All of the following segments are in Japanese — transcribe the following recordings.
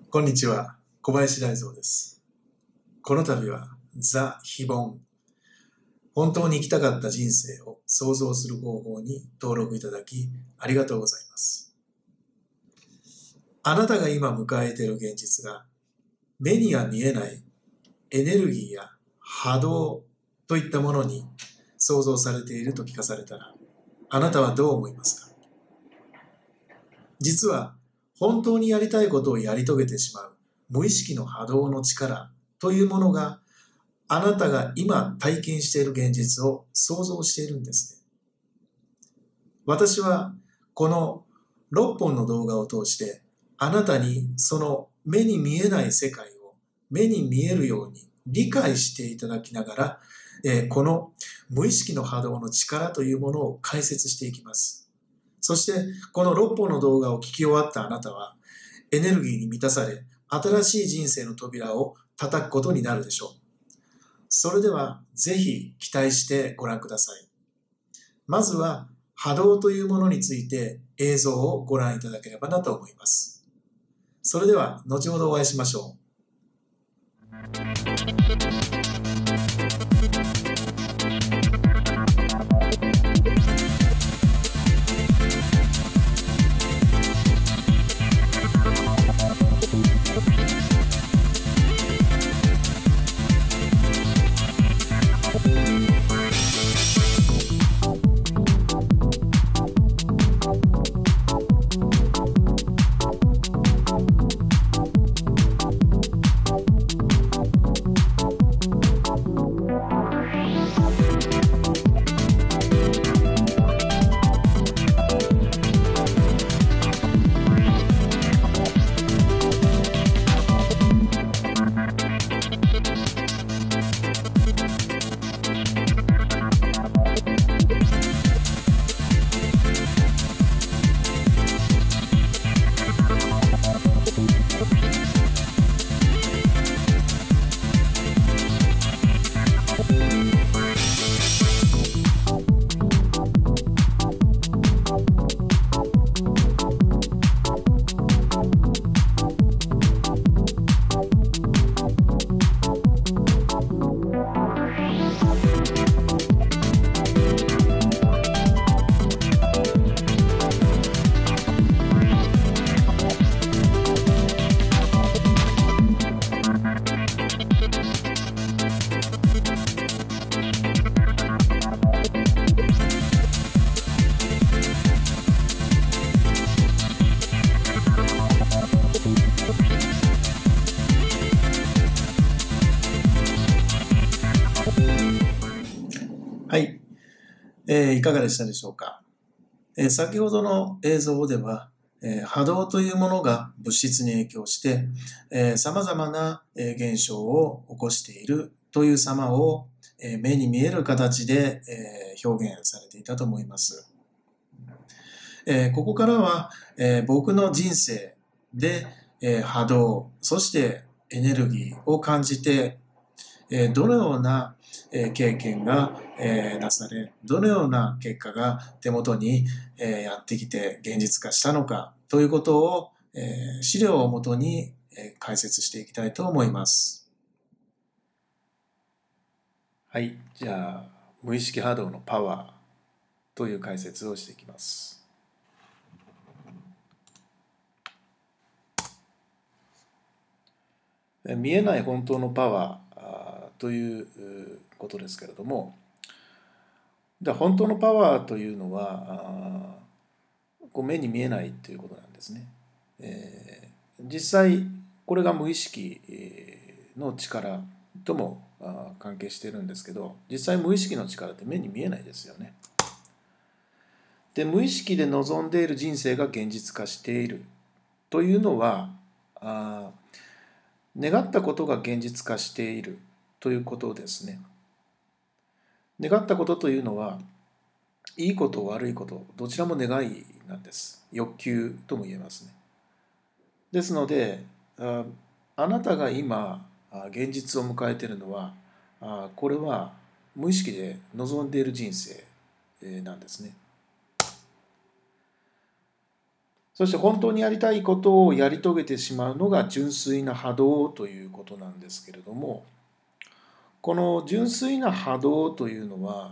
こんにちは、小林大蔵です。この度はザ・非凡、本当に生きたかった人生を想像する方法に登録いただきありがとうございます。あなたが今迎えている現実が目には見えないエネルギーや波動といったものに想像されていると聞かされたら、あなたはどう思いますか？実は本当にやりたいことをやり遂げてしまう無意識の波動の力というものがあなたが今体験している現実を想像しているんですね。私はこの6本の動画を通してあなたにその目に見えない世界を目に見えるように理解していただきながら、この無意識の波動の力というものを解説していきます。そしてこの6本の動画を聞き終わったあなたはエネルギーに満たされ新しい人生の扉を叩くことになるでしょう。それではぜひ期待してご覧ください。まずは波動というものについて映像をご覧いただければなと思います。それでは後ほどお会いしましょう。はい、いかがでしたでしょうか。先ほどの映像では、波動というものが物質に影響して様々な現象を起こしているという様を目に見える形で表現されていたと思います。ここからは僕の人生で波動、そしてエネルギーを感じてどのような経験がなされ、どのような結果が手元にやってきて現実化したのかということを資料をもとに解説していきたいと思います。はい、じゃあ無意識波動のパワーという解説をしていきます。見えない本当のパワーということですけれども、本当のパワーというのは目に見えないということなんですね。実際これが無意識の力とも関係しているんですけど、実際無意識の力って目に見えないですよね。で、無意識で望んでいる人生が現実化しているというのは願ったことが現実化しているということですね。願ったことというのはいいこと悪いことどちらも願いなんです。欲求とも言えますね。ですのであなたが今現実を迎えているのはこれは無意識で望んでいる人生なんですね。 そして本当にやりたいことをやり遂げてしまうのが純粋な波動ということなんですけれども、この純粋な波動というのは、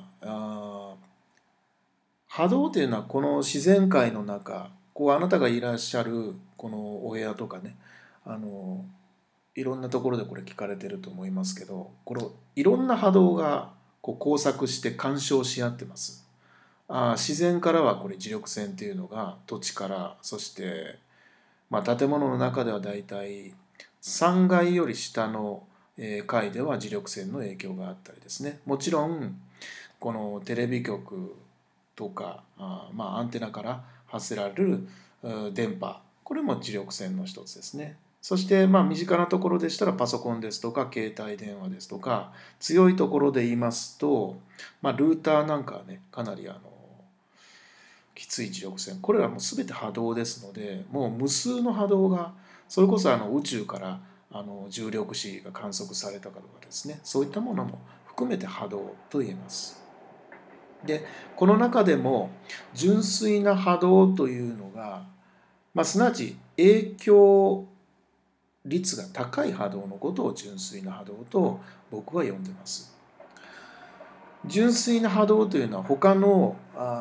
波動というのはこの自然界の中、あなたがいらっしゃるこのお部屋とかね、いろんなところでこれ聞かれてると思いますけど、このいろんな波動が交錯して干渉し合ってます。自然からはこれ磁力線っていうのが土地から、そして、建物の中ではだいたい3階より下の階では磁力線の影響があったりですね。もちろんこのテレビ局とかアンテナから発せられる電波、これも磁力線の一つですね。そして身近なところでしたらパソコンですとか携帯電話ですとか、強いところで言いますと、ルーターなんかはねかなりきつい磁力線、これらも全て波動ですので、もう無数の波動が、それこそ宇宙から重力子が観測されたかとかですね、そういったものも含めて波動と言えます。でこの中でも純粋な波動というのが、すなわち影響率が高い波動のことを純粋な波動と僕は呼んでます。純粋な波動というのは他の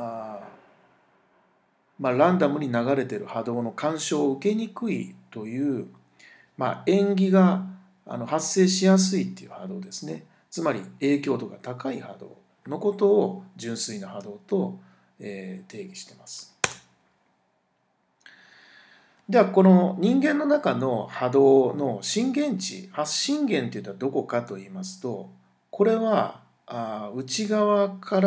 ランダムに流れている波動の干渉を受けにくいという、縁起が発生しやすいっていう波動ですね。つまり影響度が高い波動のことを純粋な波動と、定義しています。ではこの人間の中の波動の震源地、発信源というのはどこかと言いますと、これは内側から、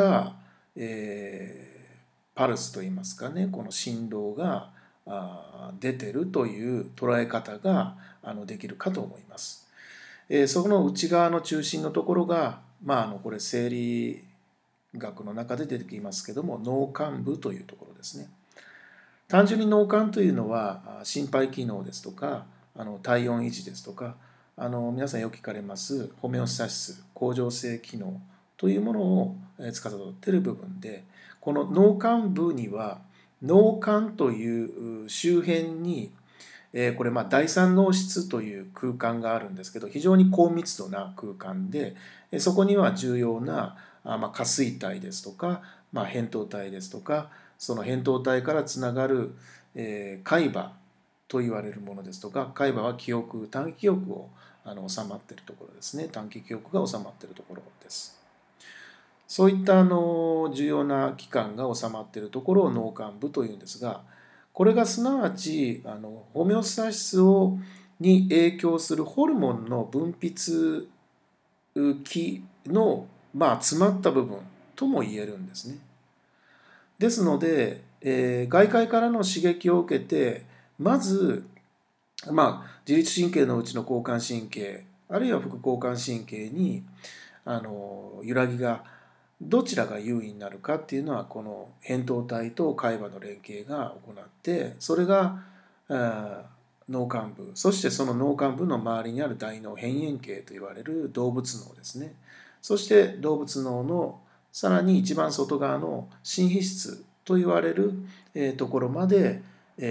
パルスといいますかね、この振動が出てるという捉え方ができるかと思います。そこの内側の中心のところが、これ生理学の中で出てきますけども、脳幹部というところですね。単純に脳幹というのは心肺機能ですとか体温維持ですとか皆さんよく聞かれますホメオスタシス、恒常性機能というものを司っている部分で、この脳幹部には脳幹という周辺にこれ第三脳室という空間があるんですけど、非常に高密度な空間で、そこには重要な下垂体ですとか、扁桃体ですとか、その扁桃体からつながる海馬と言われるものですとか、海馬は記憶、短期記憶を収まっているところですね。短期記憶が収まっているところです。そういった重要な器官が収まっているところを脳幹部というんですが、これがすなわちホメオスタシスに影響するホルモンの分泌器の、詰まった部分とも言えるんですね。ですので、外界からの刺激を受けてまず、自律神経のうちの交感神経あるいは副交感神経に揺らぎがどちらが優位になるかっていうのはこの扁桃体と海馬の連携が行って、それが脳幹部、そしてその脳幹部の周りにある大脳辺縁系といわれる動物脳ですね。そして動物脳のさらに一番外側の心皮質といわれるところまで、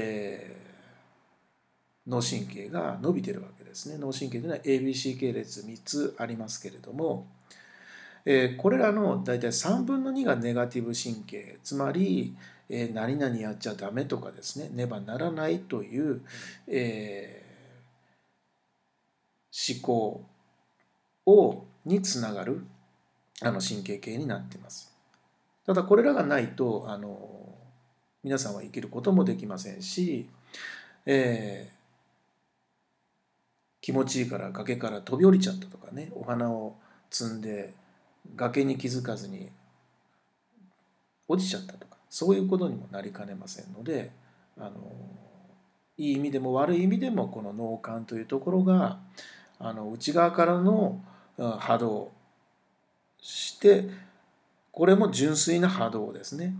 脳神経が伸びているわけですね。脳神経というのは ABC 系列3つありますけれども、これらの大体3分の2がネガティブ神経、つまり、何々やっちゃダメとかですね、ねばならないという、思考につながる神経系になっています。ただこれらがないと皆さんは生きることもできませんし、気持ちいいから崖から飛び降りちゃったとかね、お花を摘んで崖に気づかずに落ちちゃったとか、そういうことにもなりかねませんので、いい意味でも悪い意味でもこの脳幹というところが内側からの波動して、これも純粋な波動ですね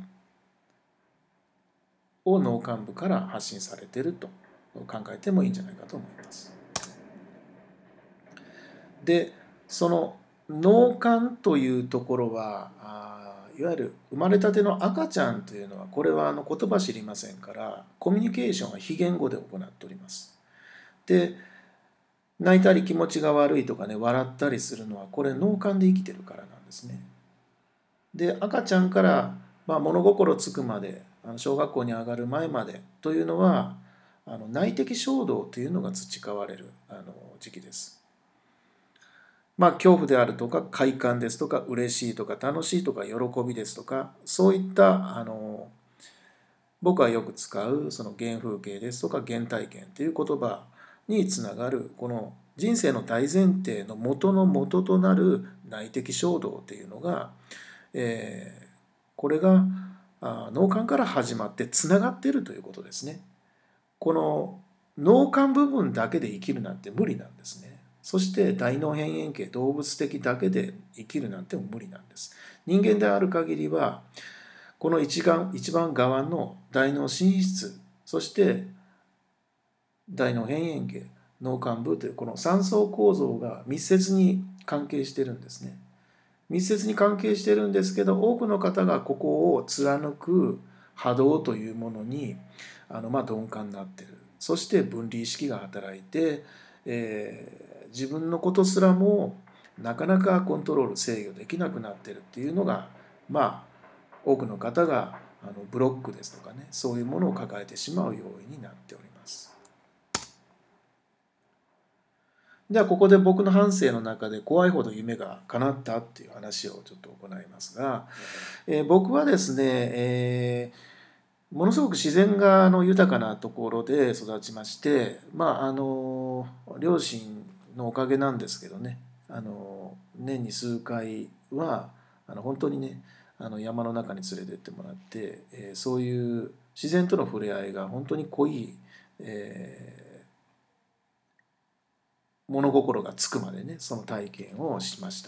を脳幹部から発信されていると考えてもいいんじゃないかと思います。でその脳幹というところはいわゆる生まれたての赤ちゃんというのは、これは言葉知りませんから、コミュニケーションは非言語で行っております。で、泣いたり気持ちが悪いとかね、笑ったりするのは、これ脳幹で生きてるからなんですね。で、赤ちゃんから、物心つくまで、小学校に上がる前までというのは、内的衝動というのが培われる時期です。恐怖であるとか快感ですとか嬉しいとか楽しいとか喜びですとか、そういった僕はよく使うその原風景ですとか原体験という言葉につながる、この人生の大前提の元の元となる内的衝動というのが、これが脳幹から始まってつながっているということですね。この脳幹部分だけで生きるなんて無理なんですね。そして大脳辺縁系動物的だけで生きるなんても無理なんです。人間である限りはこの一番側の大脳進出、そして大脳辺縁系、脳幹部というこの三層構造が密接に関係してるんですね。密接に関係してるんですけど、多くの方がここを貫く波動というものに鈍感になってる。そして分離意識が働いて、自分のことすらもなかなかコントロール制御できなくなってるっていうのが、多くの方がブロックですとかね、そういうものを抱えてしまう要因になっております。ではここで僕の半生の中で怖いほど夢が叶ったっていう話をちょっと行いますが、僕はですね、ものすごく自然が豊かなところで育ちまして、両親のおかげなんですけどね、年に数回は本当にね山の中に連れてってもらって、そういう自然との触れ合いが本当に濃い、物心がつくまでねその体験をしました。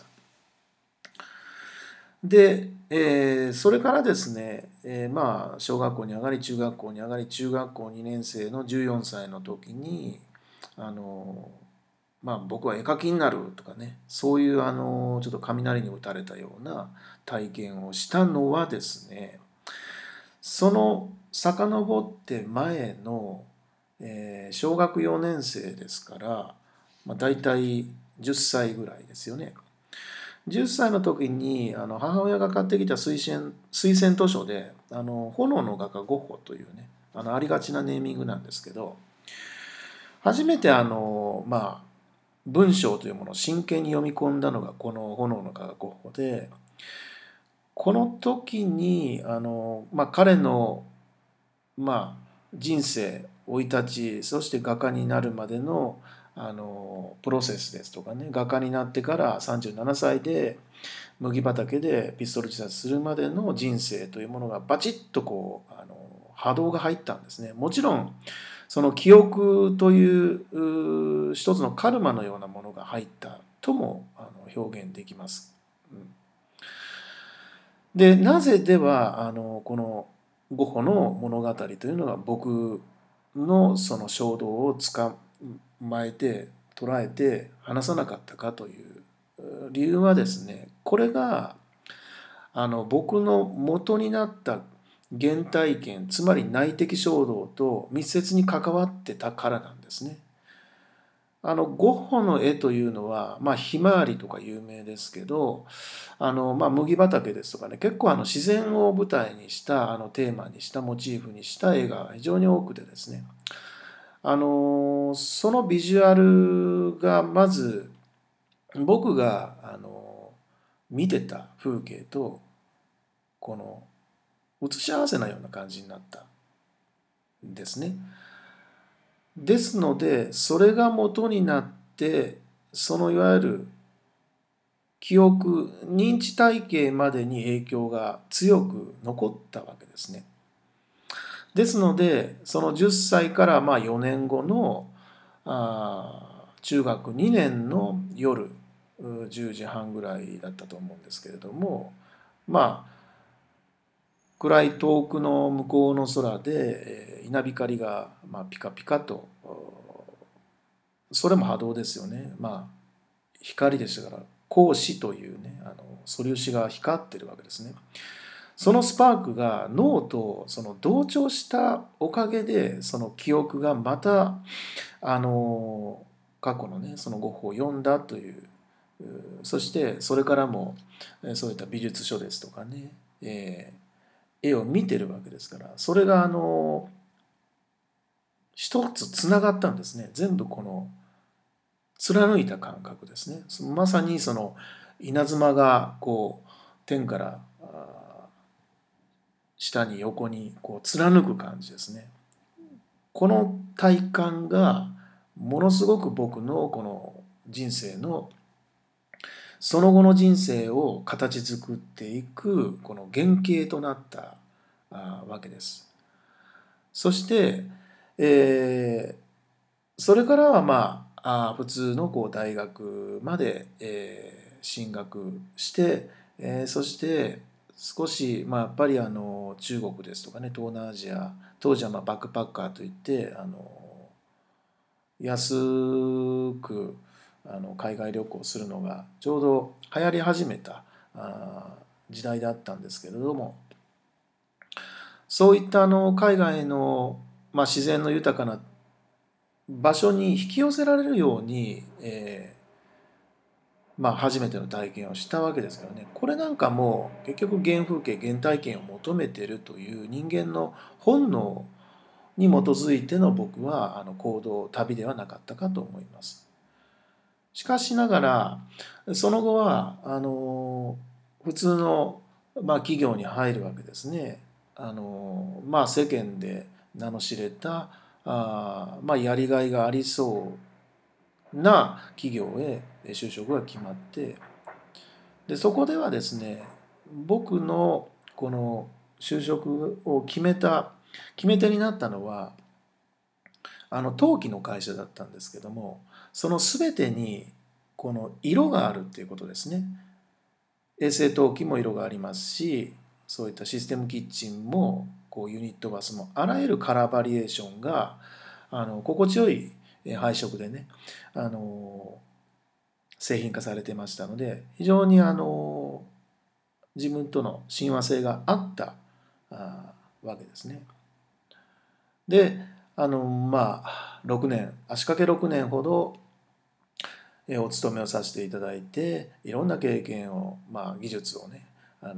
で、それからですね、小学校に上がり中学校に上がり中学校2年生の14歳の時に僕は絵描きになるとかね、そういうちょっと雷に打たれたような体験をしたのはですね、その遡って前の、小学4年生ですから、大体10歳ぐらいですよね。10歳の時に母親が買ってきた推薦図書で炎の画家ゴッホというねありがちなネーミングなんですけど、初めて文章というものを真剣に読み込んだのがこの炎の画家ゴッホで、この時に彼の人生生い立ち、そして画家になるまでのプロセスですとかね、画家になってから37歳で麦畑でピストル自殺するまでの人生というものがバチッと波動が入ったんですね。もちろんその記憶という一つのカルマのようなものが入ったとも表現できます。でなぜではこのゴッホの物語というのが僕のその衝動を捕まえて捉えて話さなかったかという理由はですね、これが僕の元になった原体験、つまり内的衝動と密接に関わってたからなんですね。ゴッホの絵というのは、ひまわりとか有名ですけど麦畑ですとかね、結構自然を舞台にしたテーマにしたモチーフにした絵が非常に多くてですね、そのビジュアルがまず僕が見てた風景とこの写し合わせなような感じになったんですね。ですのでそれが元になってそのいわゆる記憶認知体系までに影響が強く残ったわけですね。ですのでその10歳から4年後の中学2年の夜10時半ぐらいだったと思うんですけれども、暗い遠くの向こうの空で稲光がピカピカと、それも波動ですよね。光でしたから光子というね素粒子が光ってるわけですね。そのスパークが脳とその同調したおかげで、その記憶がまた過去のねそのゴッホを読んだという、そしてそれからもそういった美術書ですとかね、絵を見てるわけですから、それが一つつながったんですね。全部この貫いた感覚ですね。まさにその稲妻がこう天から下に横にこう貫く感じですね。この体感がものすごく僕のこの人生のその後の人生を形作っていくこの原型となったわけです。そして、それからは普通のこう大学まで、進学して、そして少し、やっぱり中国ですとかね、東南アジア、当時はバックパッカーといって安く海外旅行するのがちょうど流行り始めた時代だったんですけれども、そういった海外の、自然の豊かな場所に引き寄せられるように、初めての体験をしたわけですからね。これなんかも結局原風景原体験を求めているという人間の本能に基づいての僕は行動旅ではなかったかと思います。しかしながらその後は普通の、企業に入るわけですね。世間で名の知れたやりがいがありそうな企業へ就職が決まって、でそこではですね、僕のこの就職を決め手になったのは陶器の会社だったんですけども、その全てにこの色があるっていうことですね。衛生陶器も色がありますし、そういったシステムキッチンもこうユニットバスもあらゆるカラーバリエーションが心地よい配色でね製品化されてましたので、非常に自分との親和性があったわけですね。で6年足掛け6年ほどお勤めをさせていただいて、いろんな経験を、技術をね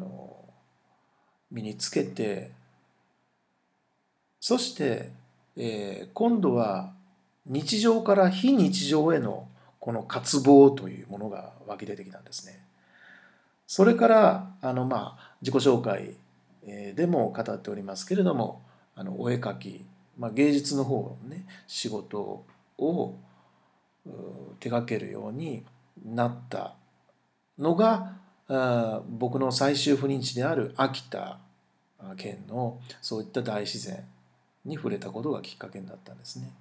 身につけて、そして、今度は日常から非日常へのこの渇望というものが湧き出てきたんですね。それから自己紹介でも語っておりますけれども、お絵描き、芸術の方のね仕事を手掛けるようになったのが僕の最終赴任地である秋田県のそういった大自然に触れたことがきっかけになったんですね。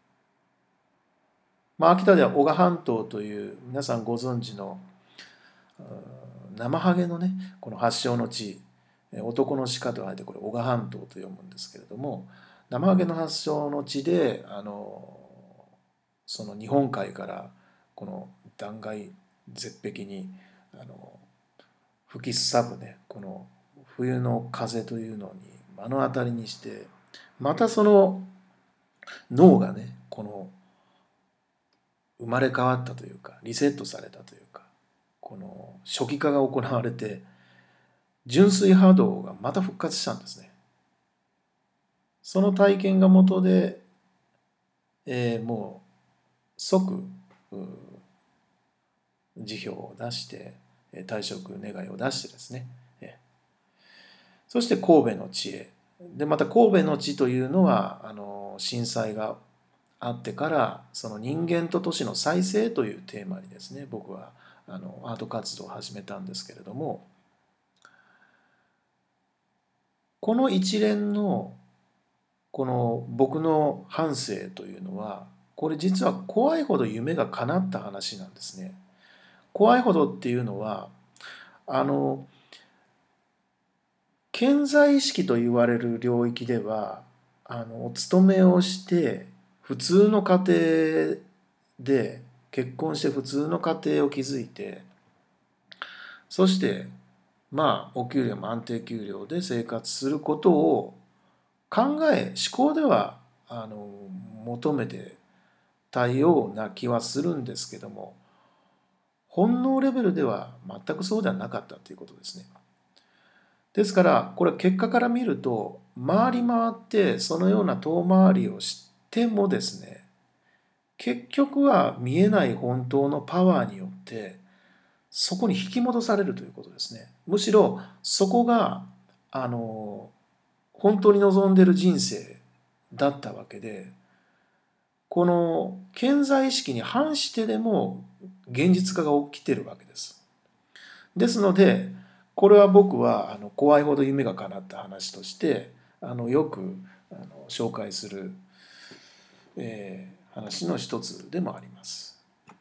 秋田では男鹿半島という皆さんご存知のナマハゲのねこの発祥の地、男の鹿とあえてこれ男鹿半島と読むんですけれども、ナマハゲの発祥の地でその日本海からこの断崖絶壁に吹きすさぶねこの冬の風というのに目の当たりにして、またその脳がねこの生まれ変わったというかリセットされたというか、この初期化が行われて純粋波動がまた復活したんですね。その体験が元で、もう即辞表を出して退職願いを出してですね、そして神戸の地へ。でまた神戸の地というのは震災があってからその人間と都市の再生というテーマにですね、僕はアート活動を始めたんですけれども、この一連のこの僕の半生というのは、これ実は怖いほど夢が叶った話なんですね。怖いほどっていうのは潜在意識と言われる領域ではお勤めをして普通の家庭で結婚して普通の家庭を築いて、 そしてお給料も安定給料で生活することを思考では求めてたような気はするんですけども、本能レベルでは全くそうではなかったということですね。ですからこれ結果から見ると、回り回ってそのような遠回りをしてもですね、結局は見えない本当のパワーによってそこに引き戻されるということですね。むしろそこが本当に望んでいる人生だったわけで、この顕在意識に反してでも現実化が起きているわけです。ですのでこれは僕は怖いほど夢が叶った話としてよく紹介する、話の一つでもあります。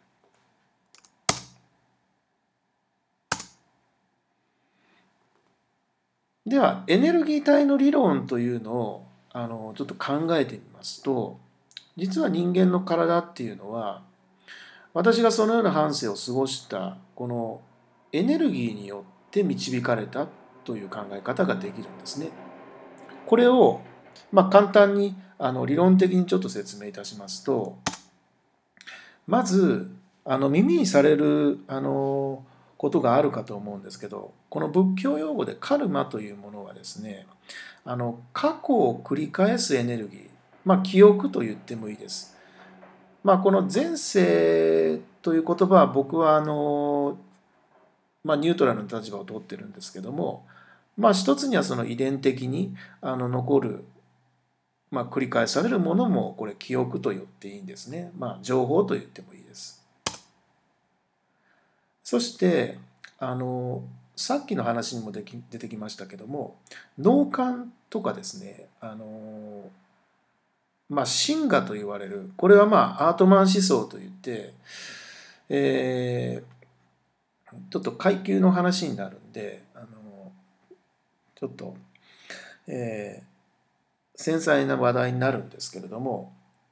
ではエネルギー体の理論というのをちょっと考えてみますと、実は人間の体っていうのは、私がそのような半生を過ごしたこのエネルギーによって導かれたという考え方ができるんですね。これを簡単に理論的にちょっと説明いたしますと、まず耳にされることがあるかと思うんですけど、この仏教用語でカルマというものはですね、過去を繰り返すエネルギー、記憶と言ってもいいです。この前世という言葉は僕はニュートラルな立場を取ってるんですけども、一つにはその遺伝的に残る、繰り返されるものもこれ記憶と言っていいんですね。情報と言ってもいいです。そしてさっきの話にも出てきましたけども、脳幹とかですね、神我と言われる、これはアートマン思想といって、ちょっと階級の話になるんでちょっと、繊細な話題になるんですけれども、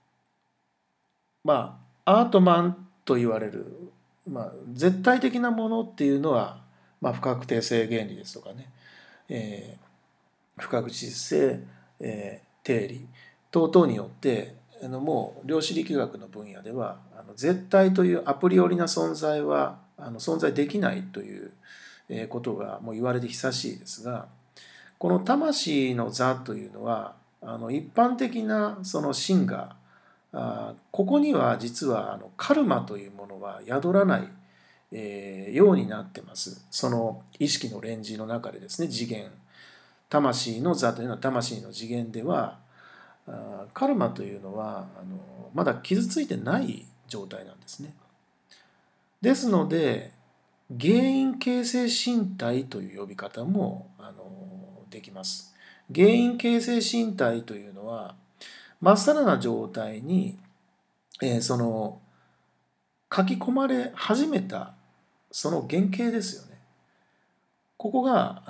アートマンと言われる、絶対的なものっていうのは、不確定性原理ですとかね、不確実性、定理等々によってもう量子力学の分野では絶対というアプリ寄りな存在は存在できないということがもう言われて久しいですが、この魂の座というのは一般的なその真がここには実はカルマというものは宿らない、ようになってます。その意識のレンジの中でですね、次元、魂の座というのは魂の次元ではカルマというのはまだ傷ついてない状態なんですね。ですので原因形成身体という呼び方もできます。原因形成身体というのはまっさらな状態に、その書き込まれ始めたその原型ですよね。ここが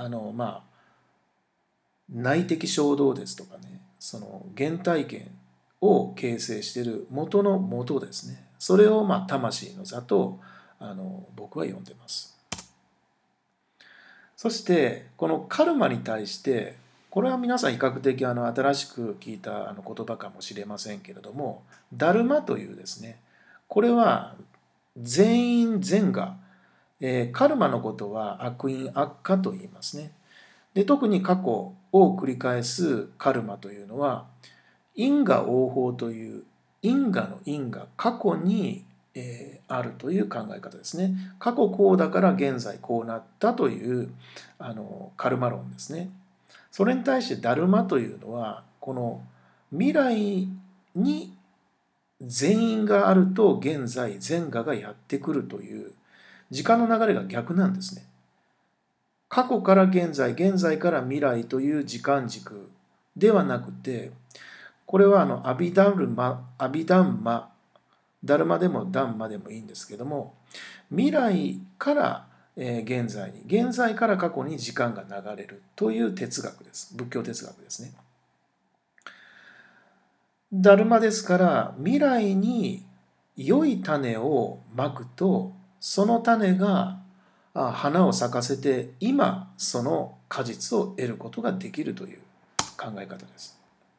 内的衝動ですとかね、その原体験を形成している元の元ですね。それを魂の座と僕は呼んでます。そしてこのカルマに対して、これは皆さん比較的新しく聞いた言葉かもしれませんけれども、ダルマというですね、これは善因善我、カルマのことは悪因悪果と言いますね。で特に過去を繰り返すカルマというのは因果応報という因果の因が過去にあるという考え方ですね。過去こうだから現在こうなったというカルマ論ですね。それに対してダルマというのはこの未来に善因があると現在善我がやってくるという時間の流れが逆なんですね。過去から現在、現在から未来という時間軸ではなくて、これはアビダンマ、ダルマでもダンマでもいいんですけども、未来から現在に、現在から過去に時間が流れるという哲学です。仏教哲学ですね。ダルマですから、未来に良い種をまくと、その種が花を咲かせて今その果実を得ることができるという考え方です。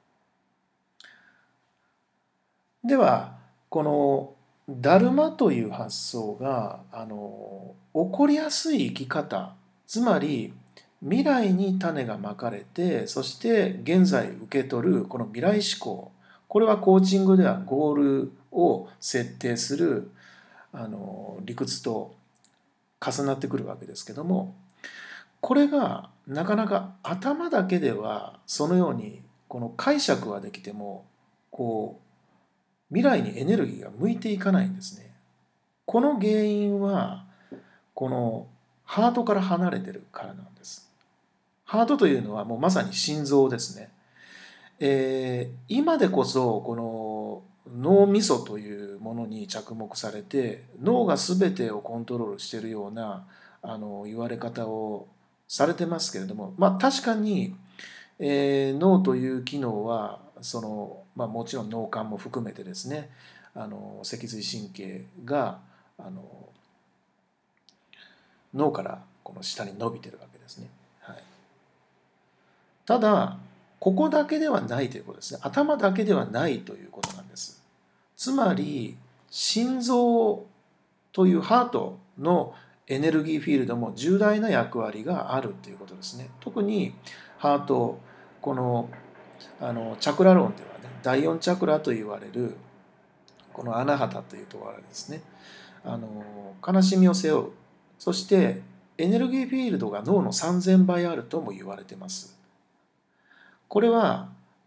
ではこのダルマという発想が起こりやすい生き方、つまり未来に種がまかれて、そして現在受け取るこの未来志向、これはコーチングではゴールを設定する理屈と重なってくるわけですけども、これがなかなか頭だけではそのようにこの解釈はできても、こう未来にエネルギーが向いていかないんですね。この原因はこのハートから離れてるからなんです。ハートというのはもうまさに心臓ですね。今でこそこの脳みそというものに着目されて、脳が全てをコントロールしているような言われ方をされてますけれども、確かに、脳という機能はもちろん脳幹も含めてですね、脊髄神経が脳からこの下に伸びてるわけですね。はい、ただここだけではないということですね。頭だけではないということなんです。つまり心臓というハートのエネルギーフィールドも重大な役割があるということですね。特にハート、このチャクラ論ではね、第4チャクラと言われるこのアナハタというところですね、悲しみを背負う、そしてエネルギーフィールドが脳の3000倍あるとも言われています。これは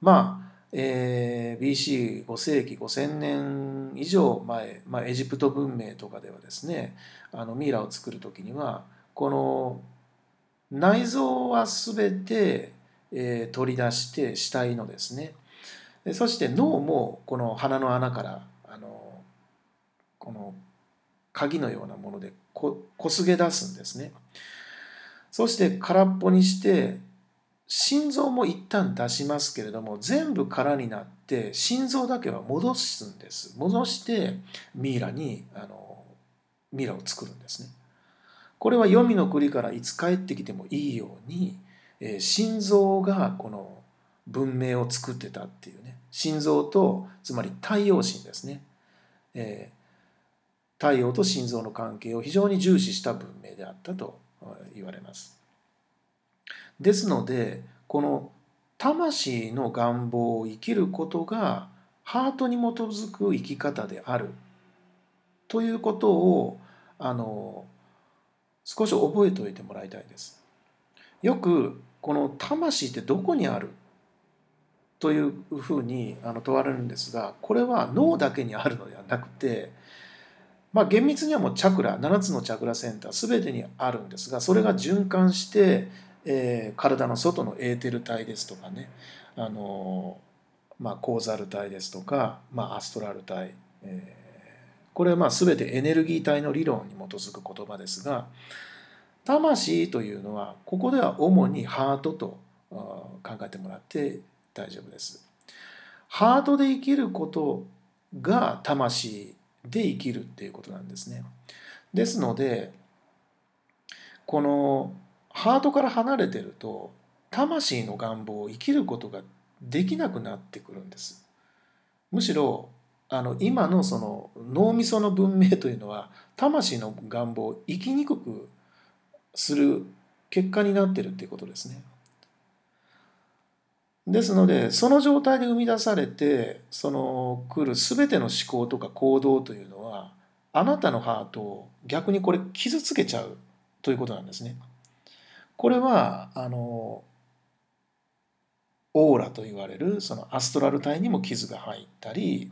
BC5 世紀5000年以上前、エジプト文明とかではですね、ミイラを作る時にはこの内臓は全て、取り出して死体のですね、そして脳もこの鼻の穴からこの鍵のようなものでこすげ出すんですね。そして空っぽにして心臓も一旦出しますけれども、全部空になって心臓だけは戻すんです。戻してミイラを作るんですね。これは黄泉の国からいつ帰ってきてもいいように、心臓がこの文明を作ってたっていうね、心臓とつまり太陽神ですね、太陽と心臓の関係を非常に重視した文明であったと言われます。ですのでこの魂の願望を生きることがハートに基づく生き方であるということを少し覚えておいてもらいたいです。よくこの魂ってどこにあるというふうに問われるんですが、これは脳だけにあるのではなくて、厳密にはもうチャクラ、7つのチャクラセンター全てにあるんですが、それが循環して、体の外のエーテル体ですとかね、コーザル体ですとか、アストラル体、これは全てエネルギー体の理論に基づく言葉ですが、魂というのはここでは主にハートと考えてもらって大丈夫です。ハートで生きることが魂で生きるっていうことなんですね。ですのでこのハートから離れてると魂の願望を生きることができなくなってくるんです。むしろ今のその脳みその文明というのは魂の願望を生きにくくする結果になっているということですね。ですのでその状態で生み出されて来る全ての思考とか行動というのはあなたのハートを逆にこれ傷つけちゃうということなんですね。これはオーラと言われるそのアストラル体にも傷が入ったり、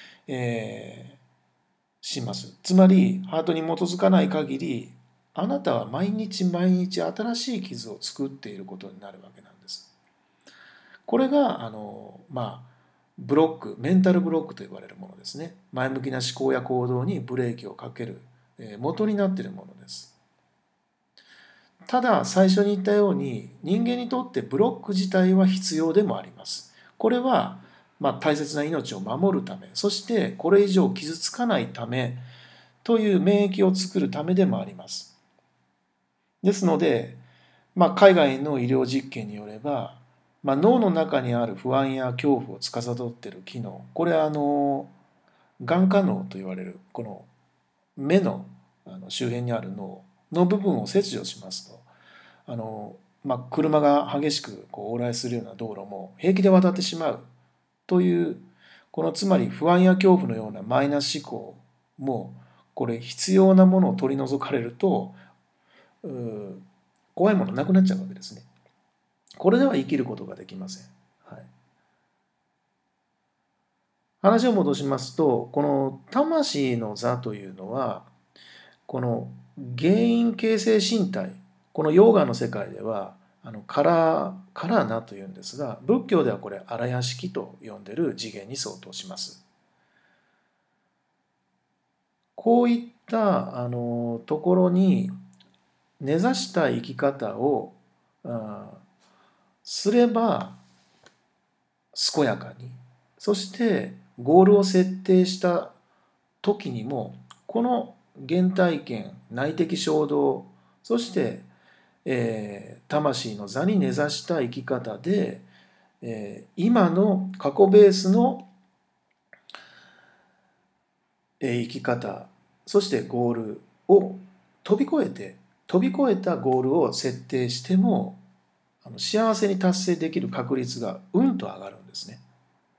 します。つまりハートに基づかない限りあなたは毎日毎日新しい傷を作っていることになるわけなんです。これがブロック、メンタルブロックと呼ばれるものですね。前向きな思考や行動にブレーキをかける元になっているものです。ただ最初に言ったように人間にとってブロック自体は必要でもあります。これは大切な命を守るため、そしてこれ以上傷つかないためという免疫を作るためでもあります。 ですので、海外の医療実験によれば、脳の中にある不安や恐怖を司っている機能、これは眼下脳と言われるこの目の周辺にある脳の部分を切除しますと、車が激しく往来するような道路も平気で渡ってしまうという、このつまり不安や恐怖のようなマイナス思考も、これ必要なものを取り除かれると、怖いものなくなっちゃうわけですね。これでは生きることができません。はい、話を戻しますと、この魂の座というのは、この原因形成身体、このヨーガの世界ではカラーナというんですが、仏教ではこれ荒屋敷と呼んでいる次元に相当します。こういったところに根ざした生き方をすれば健やかに、そしてゴールを設定した時にもこの原体験、内的衝動、そして、魂の座に根ざした生き方で、今の過去ベースの生き方、そしてゴールを飛び越えたゴールを設定しても幸せに達成できる確率がうんと上がるんですね。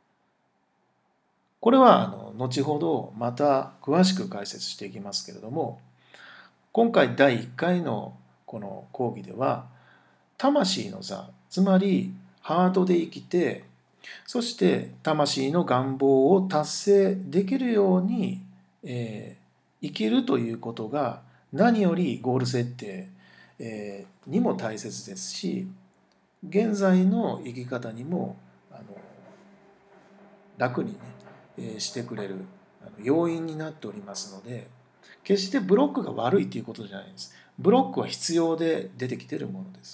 これは後ほどまた詳しく解説していきますけれども、今回第1回のこの講義では魂の座、つまりハートで生きて、そして魂の願望を達成できるように、生きるということが何よりゴール設定、にも大切ですし、現在の生き方にも楽にね、してくれる要因になっておりますので、決してブロックが悪いということじゃないです。ブロックは必要で出てきているものです。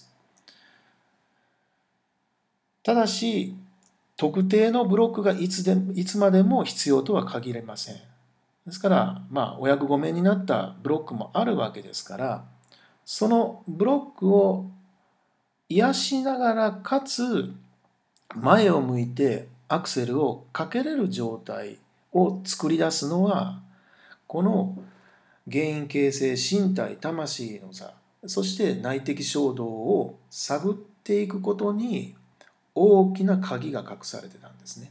ただし、特定のブロックがいつまでも必要とは限りません。ですから、お役御免になったブロックもあるわけですから、そのブロックを癒しながら、かつ前を向いてアクセルをかけれる状態を作り出すのは、この原因形成身体魂の座、そして内的衝動を探っていくことに大きな鍵が隠されてたんですね。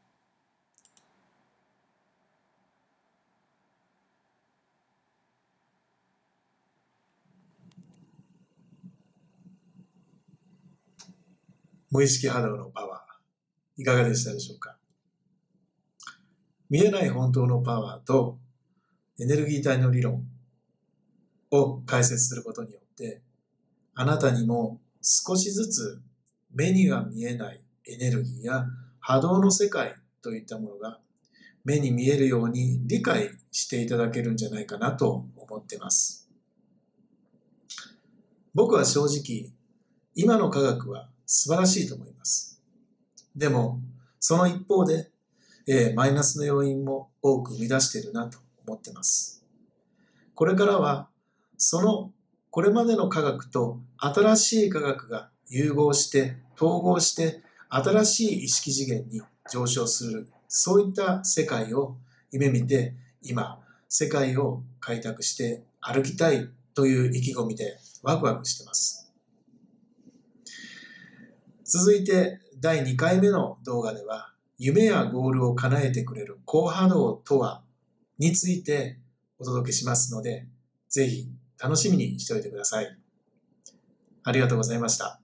無意識波動のパワー、いかがでしたでしょうか。見えない本当のパワーとエネルギー体の理論を解説することによって、あなたにも少しずつ目には見えないエネルギーや波動の世界といったものが目に見えるように理解していただけるんじゃないかなと思っています。僕は正直、今の科学は素晴らしいと思います。でも、その一方で、マイナスの要因も多く生み出しているなと思っています。これからは、これまでの科学と新しい科学が融合して、統合して、新しい意識次元に上昇する、そういった世界を夢見て、今、世界を開拓して歩きたいという意気込みでワクワクしています。続いて第2回目の動画では、夢やゴールを叶えてくれる高波動とはについてお届けしますので、ぜひ楽しみにしておいてください。ありがとうございました。